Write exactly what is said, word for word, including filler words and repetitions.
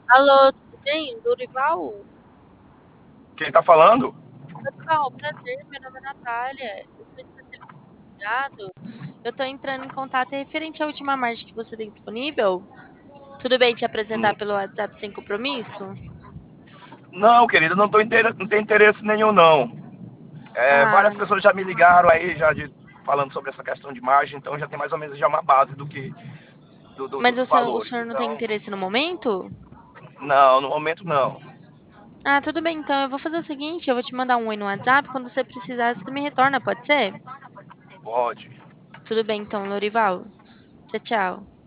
Alô, tudo bem? Dorival? Quem tá falando? Dorival, prazer, meu nome é Natália. Eu sou especialista em gado. Eu tô entrando em contato referente à última marcha que você tem disponível. Tudo bem te apresentar Hum, pelo WhatsApp sem compromisso? Não, querido, não, tô inter... não tem interesse nenhum, não. É, Ah, várias pessoas já me ligaram aí, já de... falando sobre essa questão de margem, então já tem mais ou menos já uma base do que do, do- mas o dos senhor, o valores. senhor não tem Então, interesse no momento? não, no momento não. Ah, tudo bem, então eu vou fazer o seguinte, eu vou te mandar um oi no WhatsApp, quando você precisar, você me retorna, pode ser? Pode. Tudo bem, então, Lorival. Tchau, tchau.